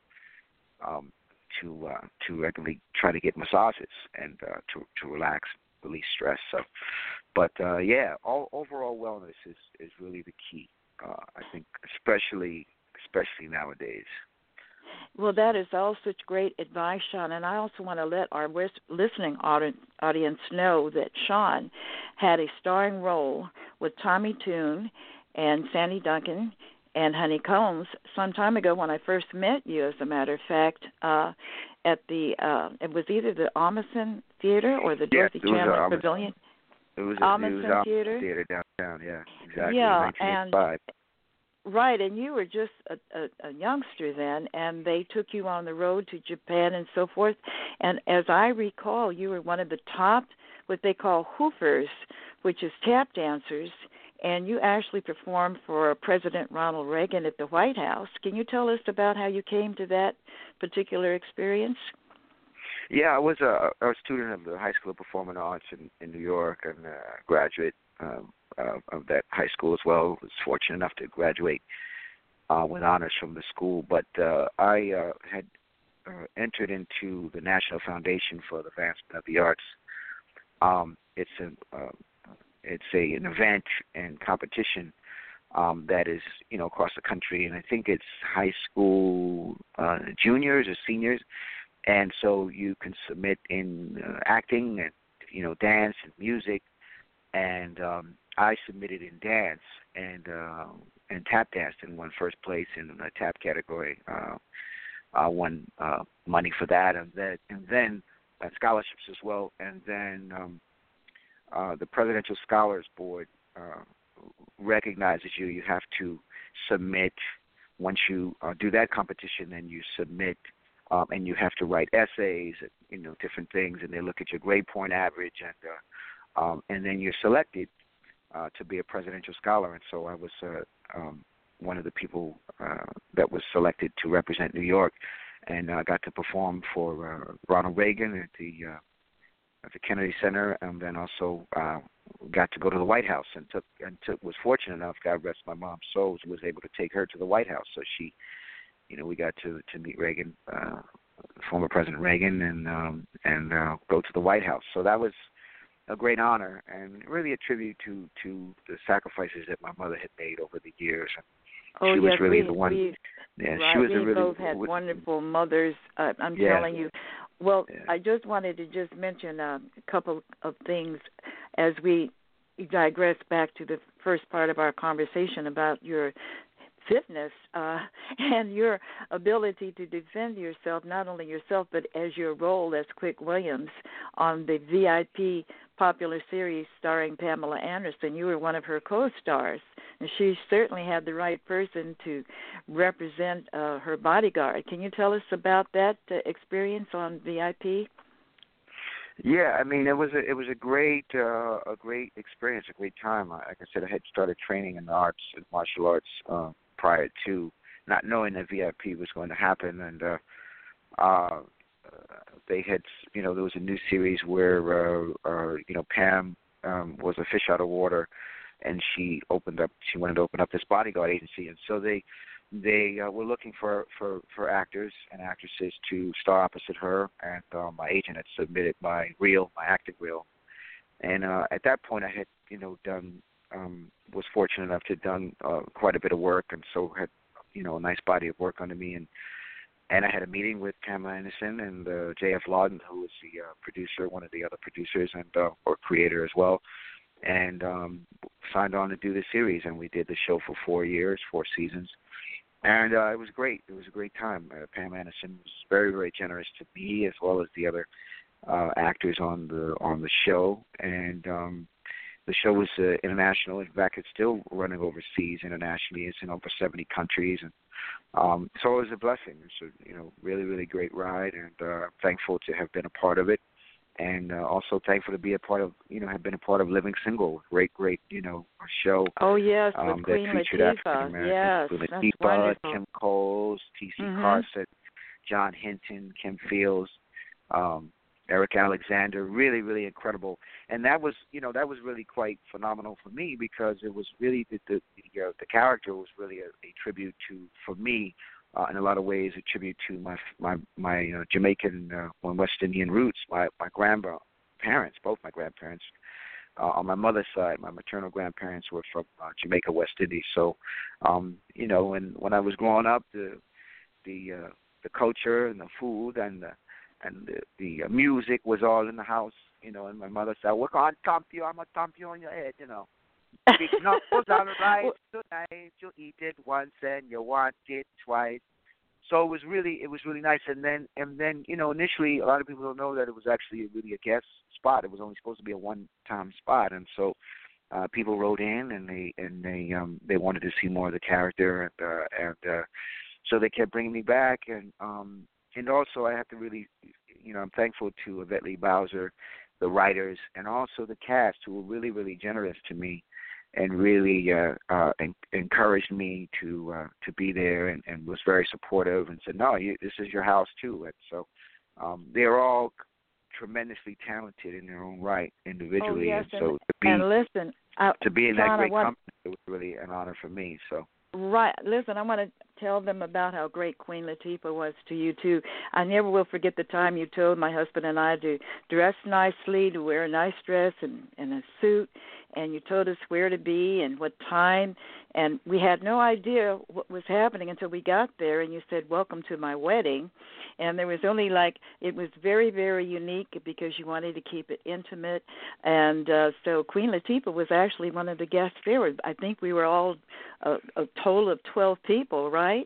to regularly try to get massages and to relax, release stress. So, but overall wellness is really the key. I think, especially nowadays. Well, that is all such great advice, Sean. And I also want to let our listening audience know that Sean had a starring role with Tommy Tune and Sandy Duncan and Honey Combs some time ago when I first met you, as a matter of fact, at the it was either the Ahmanson Theater or the Dorothy Chandler Pavilion. It was Ahmanson Theater downtown, yeah, exactly. Yeah, 1985. Right, and you were just a youngster then, and they took you on the road to Japan and so forth. And as I recall, you were one of the top, what they call hoofers, which is tap dancers, and you actually performed for President Ronald Reagan at the White House. Can you tell us about how you came to that particular experience? Yeah, I was a student of the High School of Performing Arts in New York, and a graduate of that high school as well. Was fortunate enough to graduate with honors from the school. But I had entered into the National Foundation for the Advancement of the Arts. It's an event and competition that is across the country, and I think it's high school juniors or seniors, and so you can submit in acting and dance and music, and I submitted in dance and tap danced and won first place in the tap category. I won money for that, and then scholarships as well, and then the Presidential Scholars Board recognizes you. You have to submit. Once you do that competition, then you submit, and you have to write essays, different things, and they look at your grade point average, and then you're selected to be a presidential scholar. And so I was one of the people that was selected to represent New York, and I got to perform for Ronald Reagan at the Kennedy Center, and then also got to go to the White House and was fortunate enough, God rest my mom's soul, was able to take her to the White House. So she, we got to meet Reagan, former President Reagan, and go to the White House. So that was a great honor and really a tribute to the sacrifices that my mother had made over the years. Oh, she was really the one. Right, she was we both had wonderful mothers. I'm telling you. Well, I just wanted to just mention a couple of things as we digress back to the first part of our conversation about your fitness and your ability to defend yourself, not only yourself, but as your role as Quick Williams on the VIP popular series starring Pamela Anderson. You were one of her co-stars, and she certainly had the right person to represent her bodyguard. Can you tell us about that experience on VIP? Yeah, I mean, it was a great experience, a great time. Like I said, I had started training in the arts, in martial arts, prior to not knowing that VIP was going to happen, and they had, there was a new series where, Pam was a fish out of water, and she wanted to open up this bodyguard agency, and so they were looking for actors and actresses to star opposite her, and my agent had submitted my acting reel, and at that point I had, was fortunate enough to have done quite a bit of work, and so had, a nice body of work under me, and I had a meeting with Pamela Anderson and J.F. Lawden, who was the producer, one of the other producers, and or creator as well, and signed on to do the series, and we did the show for 4 years, 4 seasons, and it was great. It was a great time. Pam Anderson was very, very generous to me as well as the other actors on the show, and the show was international. In fact, it's still running overseas internationally. It's in over 70 countries, and so it was a blessing. It's a really, really great ride, and I'm thankful to have been a part of it, and also thankful to be a part of, have been a part of Living Single, great, show. Oh yes, with that Queen featured Latifah. Yes, Queen that's Latifah, wonderful. Kim Coles, T.C. Carson, John Hinton, Kim Fields, Eric Alexander, really, really incredible. And that was really quite phenomenal for me, because it was really the character was really a tribute to, for me, in a lot of ways, a tribute to my Jamaican and West Indian roots. My grandparents, both my grandparents, on my mother's side, my maternal grandparents were from Jamaica, West Indies. So, and when I was growing up, the culture and the food and the music was all in the house, and my mother said, "We're going to thump you. I'm going to thump you on your head, Big knuckles on the right tonight. You eat it once and you want it twice." So it was really nice. And then, initially, a lot of people don't know that it was actually really a guest spot. It was only supposed to be a one-time spot, and so people wrote in and they wanted to see more of the character, and so they kept bringing me back, and also I have to really, I'm thankful to Yvette Lee Bowser, the writers, and also the cast, who were really, really generous to me, and really encouraged me to be there, and was very supportive, and said, "No, this is your house too." And so they're all tremendously talented in their own right, individually. Oh, yes, and so to be in that great company, it was really an honor for me. So. Right. Listen, I want to tell them about how great Queen Latifah was to you, too. I never will forget the time you told my husband and I to dress nicely, to wear a nice dress and a suit, and you told us where to be and what time, and we had no idea what was happening until we got there, and you said, "Welcome to my wedding," and there was only it was very, very unique because you wanted to keep it intimate, and so Queen Latifah was actually one of the guests there. I think we were all a total of 12 people, right?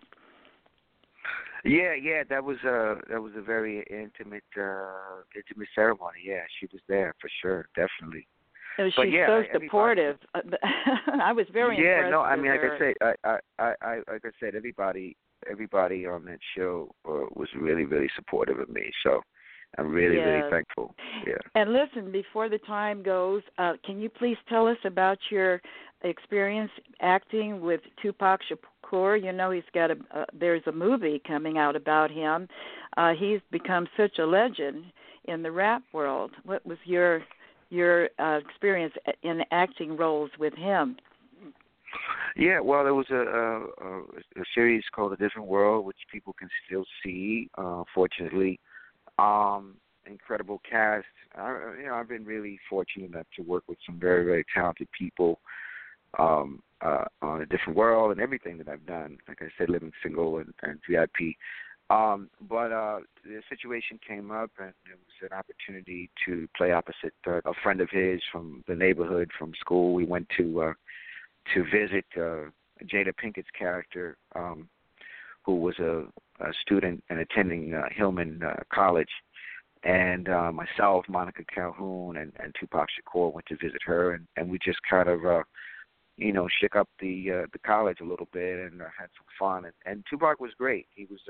Yeah, that was a very intimate ceremony. Yeah, she was there for sure, definitely. So she's so supportive. I was very impressed. Yeah, no, I mean, with her. like I said, everybody on that show was really, really supportive of me. So I'm really, really thankful. Yeah. And listen, before the time goes, can you please tell us about your experience acting with Tupac Shakur? You know, he's got there's a movie coming out about him. He's become such a legend in the rap world. What was your experience in acting roles with him? Yeah, well, there was a series called A Different World, which people can still see, fortunately. Incredible cast. I've been really fortunate enough to work with some very, very talented people on A Different World and everything that I've done. Like I said, Living Single and VIP. But the situation came up, and it was an opportunity to play opposite a friend of his from the neighborhood, from school. We went to visit Jada Pinkett's character, who was a student and attending Hillman College. And myself, Monica Calhoun, and Tupac Shakur went to visit her, and we just kind of, shook up the college a little bit and had some fun. And Tupac was great. He was,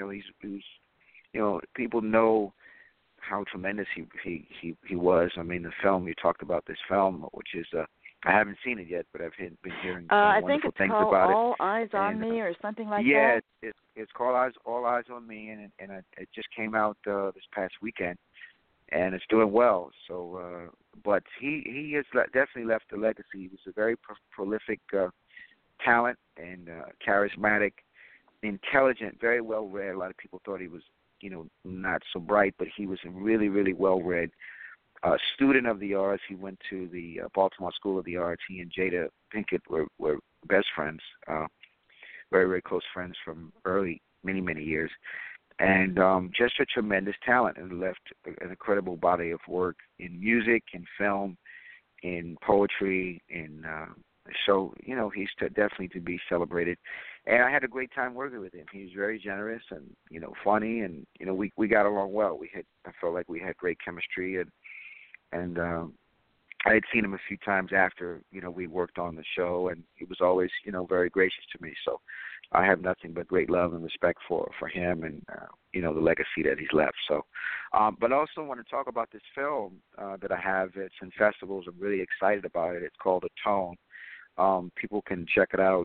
people know how tremendous he was. I mean, the film, you talked about this film, which is, I haven't seen it yet, but I've been hearing wonderful things about it. I think it's called All Eyes on Me or something like that. Yeah, it's called All Eyes on Me, and it just came out this past weekend, and it's doing well. So, but he has definitely left a legacy. He was a very prolific talent and charismatic, intelligent, very well read. A lot of people thought he was, not so bright, but he was really, really well read. Student of the arts. He went to the Baltimore School of the Arts. He and Jada Pinkett were best friends, very, very close friends from early, many, many years. And just a tremendous talent, and left an incredible body of work in music, in film, in poetry, so, he's definitely to be celebrated. And I had a great time working with him. He was very generous and, funny, and, we got along well. I felt like we had great chemistry, and I had seen him a few times after, we worked on the show, and he was always, very gracious to me. So I have nothing but great love and respect for him and, the legacy that he's left. So, but I also want to talk about this film that I have. It's in festivals. I'm really excited about it. It's called Atone. People can check it out.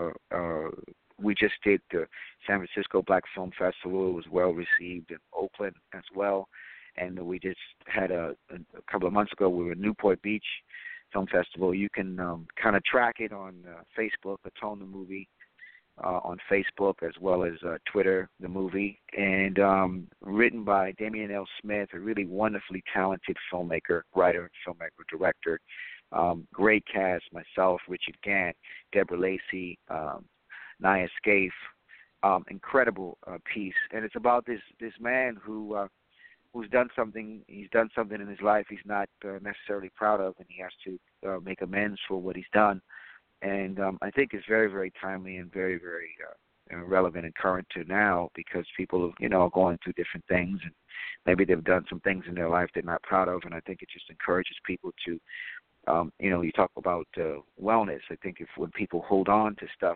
We just did the San Francisco Black Film Festival. It was well received in Oakland as well. And we just had a couple of months ago, we were at Newport Beach Film Festival. You can kind of track it on Facebook, Atone the Movie, on Facebook, as well as Twitter, the movie. And written by Damian L. Smith, a really wonderfully talented filmmaker, writer, filmmaker, director. Great cast, myself, Richard Gant, Deborah Lacey, Naya Scaife. Incredible piece. And it's about this man who's done something. He's done something in his life he's not necessarily proud of, and he has to make amends for what he's done. And I think it's very, very timely and very, very relevant and current to now, because people, are going through different things, and maybe they've done some things in their life they're not proud of. And I think it just encourages people to, you talk about wellness. I think when people hold on to stuff,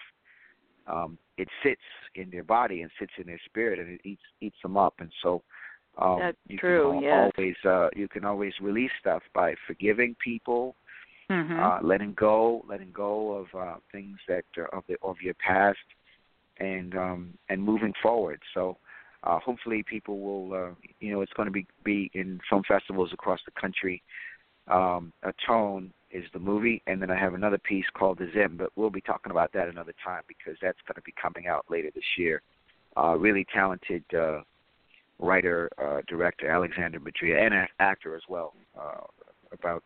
it sits in their body and sits in their spirit, and it eats them up. And so, that's true. Yes. You can always release stuff by forgiving people, letting go of things that are of your past, and moving forward. So hopefully people will, it's going to be in film festivals across the country. Atone is the movie, and then I have another piece called The Zim, but we'll be talking about that another time, because that's going to be coming out later this year. Really talented writer, director Alexander Madria, and an actor as well. About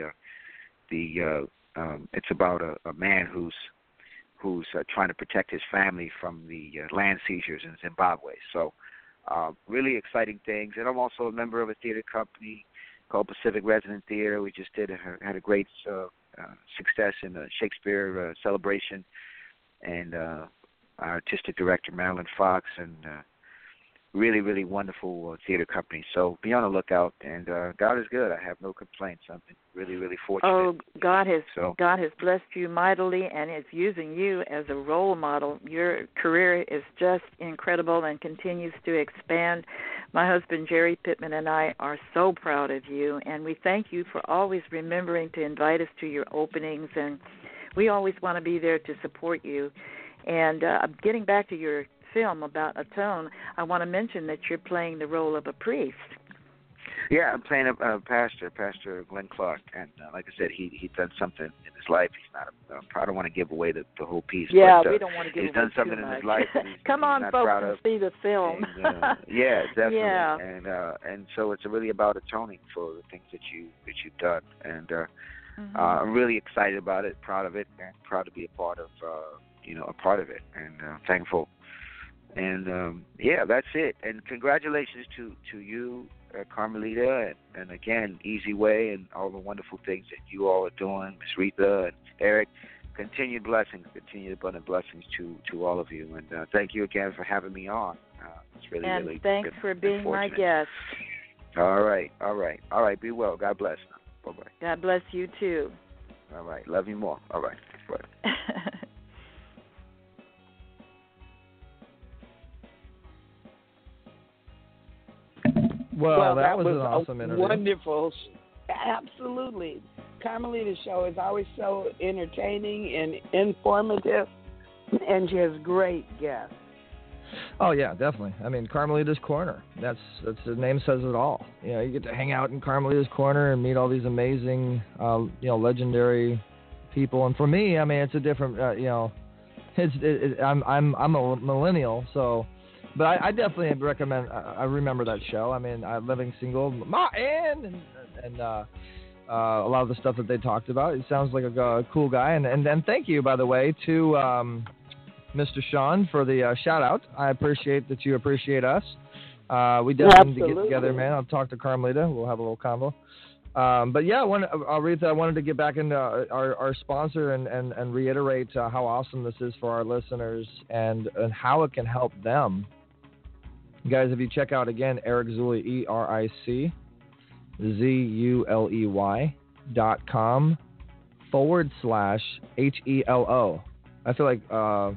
it's about a man who's trying to protect his family from the land seizures in Zimbabwe. So, really exciting things. And I'm also a member of a theater company called Pacific Resident Theater. We just had a great success in the Shakespeare celebration, and our artistic director Marilyn Fox, and really, really wonderful theater company. So be on the lookout, and God is good. I have no complaints. I've been really, really fortunate. Oh, God has blessed you mightily and is using you as a role model. Your career is just incredible and continues to expand. My husband, Jerry Pittman, and I are so proud of you, and we thank you for always remembering to invite us to your openings. And we always want to be there to support you. And getting back to your film about Atone, I want to mention that you're playing the role of a priest. Yeah, I'm playing a Pastor Glenn Clark, and like I said, he's done something in his life. He's not. I don't want to give away the whole piece. Yeah, but, we don't want to give away He's done something too in much. his life. That Come on, not folks, proud and of. see the film. And, yeah, definitely. Yeah. And so it's really about atoning for the things that you've done, and I'm really excited about it, proud of it, and proud to be a part of it, and thankful. And yeah, that's it. And congratulations to you, Carmelita, and again, Easy Way, and all the wonderful things that you all are doing, Miss Rita and Eric. Continued blessings, continued abundant blessings to all of you. And thank you again for having me on. It's really, and really thanks for being my guest. All right. Be well. God bless. Bye-bye. God bless you, too. All right. Love you more. All right. Bye. Well, that was an awesome interview. Wonderful. Absolutely. Carmelita's show is always so entertaining and informative, and she has great guests. Oh yeah, definitely. I mean, Carmelita's Corner. That's the name says it all. You know, you get to hang out in Carmelita's Corner and meet all these amazing, legendary people. And for me, I mean, it's a different, I'm a millennial, so. But I definitely recommend. I remember that show. I mean, Living Single, and a lot of the stuff that they talked about. It sounds like a cool guy. And thank you, by the way, to Mr. Sean for the shout out. I appreciate that you appreciate us. We definitely need to get together, man. I'll talk to Carmelita. We'll have a little convo. But yeah, Aretha, I wanted to get back into our sponsor and reiterate how awesome this is for our listeners and how it can help them. Guys, if you check out again, Eric Zuley, ERICZULEY.com/HELO. I feel like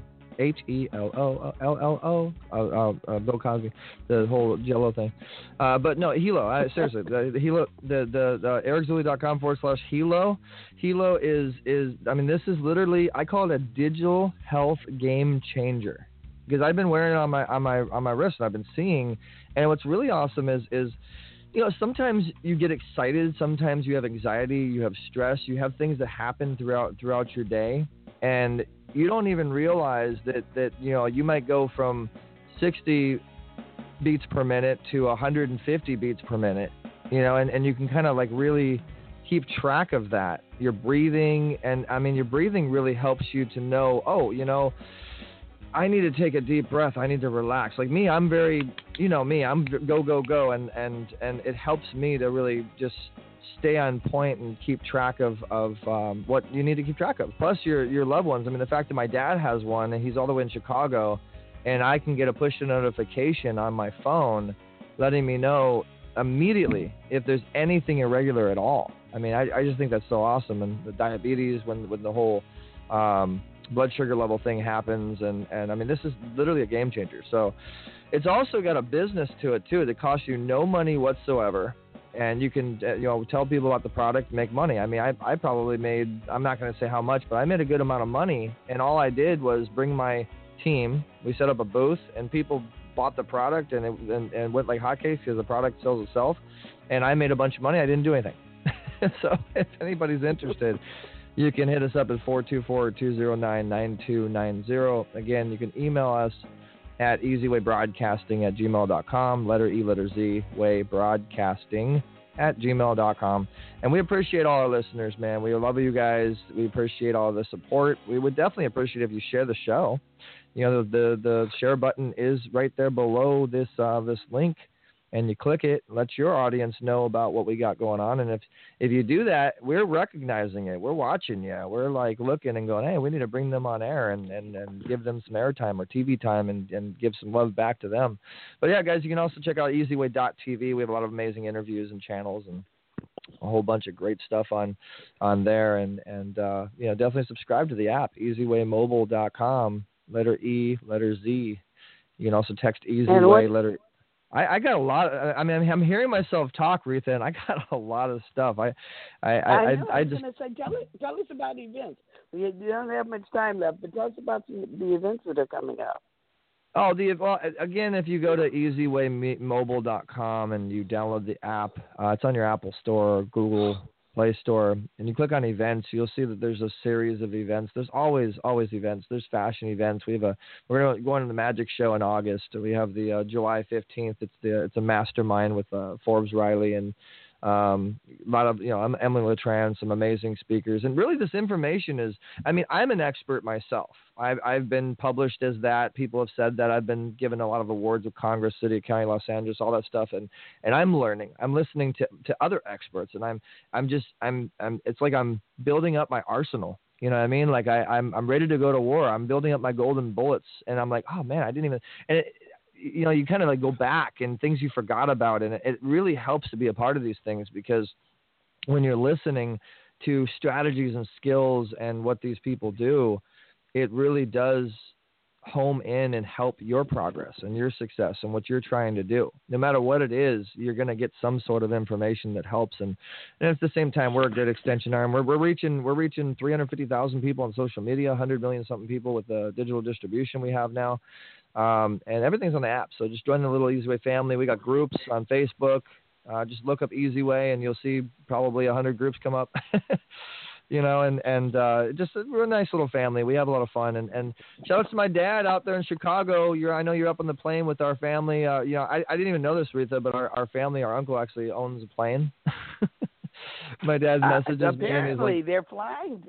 HELO, Bill Cosby, the whole Jello thing. But no, Helo. Seriously, the Helo, the EricZuley.com/Helo. Helo is. I mean, this is literally. I call it a digital health game changer. Because I've been wearing it on my wrist, and I've been seeing, and what's really awesome is sometimes you get excited, sometimes you have anxiety, you have stress, you have things that happen throughout your day, and you don't even realize that you might go from 60 beats per minute to 150 beats per minute, and you can kind of like really keep track of that. Your breathing, and I mean your breathing really helps you to know, I need to take a deep breath. I need to relax. Like me, I'm very, I'm go, and it helps me to really just stay on point and keep track of what you need to keep track of. Plus your loved ones. I mean, the fact that my dad has one and he's all the way in Chicago, and I can get a push notification on my phone letting me know immediately if there's anything irregular at all. I mean, I just think that's so awesome. And the diabetes, when the whole blood sugar level thing happens, and I mean, this is literally a game changer. So it's also got a business to it too that costs you no money whatsoever, and you can tell people about the product, make money. I mean, I probably made, I'm not going to say how much, but I made a good amount of money, and all I did was bring my team. We set up a booth, and people bought the product, and it went like hotcakes because the product sells itself, and I made a bunch of money. I didn't do anything. So if anybody's interested, you can hit us up at 424-209-9290. Again, you can email us at easywaybroadcasting@gmail.com, letter E, letter Z, waybroadcasting@gmail.com. And we appreciate all our listeners, man. We love you guys. We appreciate all the support. We would definitely appreciate if you share the show. The share button is right there below this link. And you click it, let your audience know about what we got going on. And if you do that, we're recognizing it. We're watching you. We're like looking and going, hey, we need to bring them on air and give them some airtime or TV time and give some love back to them. But yeah, guys, you can also check out easyway.tv. We have a lot of amazing interviews and channels and a whole bunch of great stuff on there. And definitely subscribe to the app, easywaymobile.com, letter E, letter Z. You can also text EasyWay, letter I got a lot. I mean, I'm hearing myself talk, Retha, and I got a lot of stuff. I was just going to say, tell us about events. You don't have much time left, but tell us about the events that are coming up. Oh, again, if you go to easywaymobile.com and you download the app, it's on your Apple Store or Google Play Store, and you click on events, you'll see that there's a series of events. There's always events. There's fashion events. We're going to the Magic Show in August. We have the July 15th. It's a mastermind with Forbes Riley and a lot of Emily LeTran, some amazing speakers. And really, this information is. I mean, I'm an expert myself. I've been published as that. People have said that. I've been given a lot of awards with Congress, City, County, Los Angeles, all that stuff. And I'm learning. I'm listening to other experts, and I'm it's like I'm building up my arsenal. You know what I mean? Like I'm ready to go to war. I'm building up my golden bullets, and I'm like, oh man, I didn't even. And you kind of like go back and things you forgot about, and it really helps to be a part of these things, because when you're listening to strategies and skills and what these people do, it really does home in and help your progress and your success and what you're trying to do. No matter what it is, you're going to get some sort of information that helps. And at the same time, we're a great extension arm. We're reaching 350,000 people on social media, 100 million something people with the digital distribution we have now. And everything's on the app. So just join the little Easy Way family. We got groups on Facebook. Just look up Easy Way and you'll see probably 100 groups come up. And just a real nice little family. We have a lot of fun. And shout out to my dad out there in Chicago. I know you're up on the plane with our family. I didn't even know this, Retha, but our family, our uncle actually owns a plane. My dad's messages apparently me. They're flying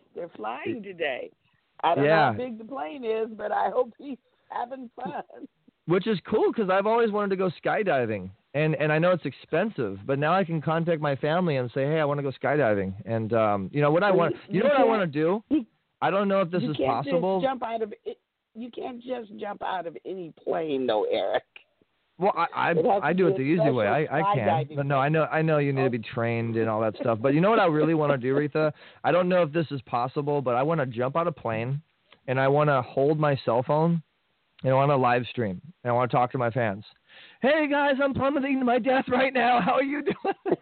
today. I don't know how big the plane is, but I hope he's having fun. Which is cool, because I've always wanted to go skydiving. And I know it's expensive, but now I can contact my family and say, hey, I want to go skydiving. And what I want to do? I don't know if this is possible. You can't just jump out of any plane, though, Eric. Well, I do it the easy way. I can. But no, I know you need to be trained and all that stuff. But you know what I really want to do, Retha? I don't know if this is possible, but I want to jump out of a plane and I want to hold my cell phone and I want to live stream and I want to talk to my fans. Hey guys, I'm plummeting to my death right now. How are you doing?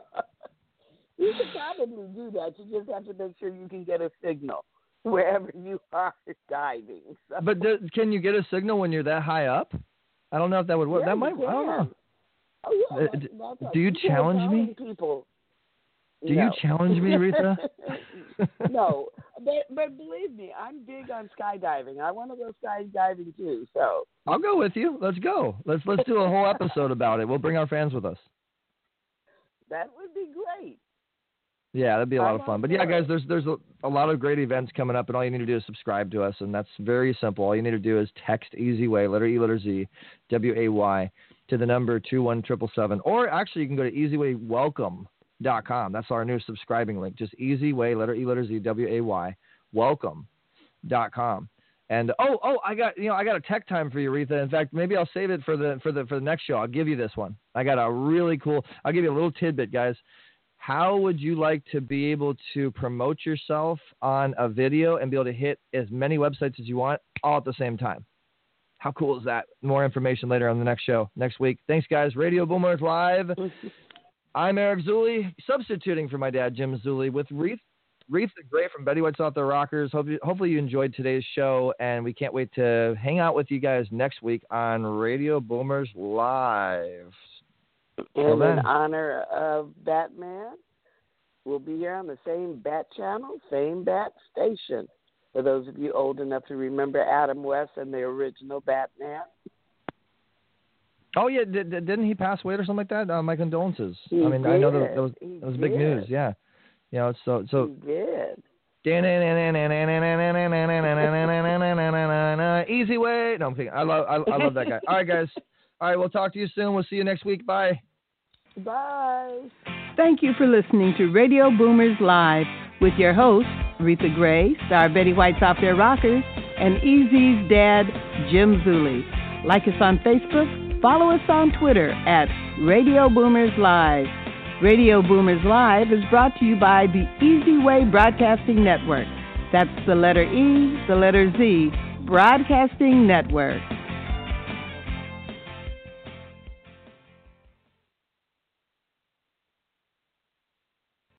You can probably do that. You just have to make sure you can get a signal wherever you are diving. So. But can you get a signal when you're that high up? I don't know if that would work. Yeah, that might. I don't know. Oh, yeah, do you challenge me? People. Do you challenge me, Retha? No, but believe me, I'm big on skydiving. I want to go skydiving too. So I'll go with you. Let's go. Let's do a whole episode about it. We'll bring our fans with us. That would be great. Yeah, that'd be a lot of fun. But yeah, guys, there's a lot of great events coming up, and all you need to do is subscribe to us, and that's very simple. All you need to do is text Easy Way, letter E, letter Z, WAY, to the number 21777, or actually you can go to easywaywelcome.com. That's our new subscribing link. Just Easy Way, letter E, letter Z, WAY, welcome.com. And I got a tech time for you, Retha. In fact, maybe I'll save it for the next show. I'll give you this one. I got a really cool. I'll give you a little tidbit, guys. How would you like to be able to promote yourself on a video and be able to hit as many websites as you want all at the same time? How cool is that? More information later on the next show next week. Thanks, guys. Radio Boomers Live. I'm Eric Zuley, substituting for my dad, Jim Zuley, with Retha Gray from Betty White's Out There Rockers. Hopefully you enjoyed today's show, and we can't wait to hang out with you guys next week on Radio Boomers Live. And in honor of Batman, we'll be here on the same Bat channel, same Bat station. For those of you old enough to remember Adam West and the original Batman. Oh, yeah. Didn't he pass away or something like that? My condolences. I know that was big news. Yeah. So. He did. Easy Way. No, I'm kidding. I love that guy. All right, guys. All right, we'll talk to you soon. We'll see you next week. Bye. Bye. Thank you for listening to Radio Boomers Live with your hosts, Retha Gray, star Betty White's Out There Rockers, and Easy's dad, Jim Zuley. Like us on Facebook, follow us on Twitter at Radio Boomers Live. Radio Boomers Live is brought to you by the Easy Way Broadcasting Network. That's the letter E, the letter Z, Broadcasting Network.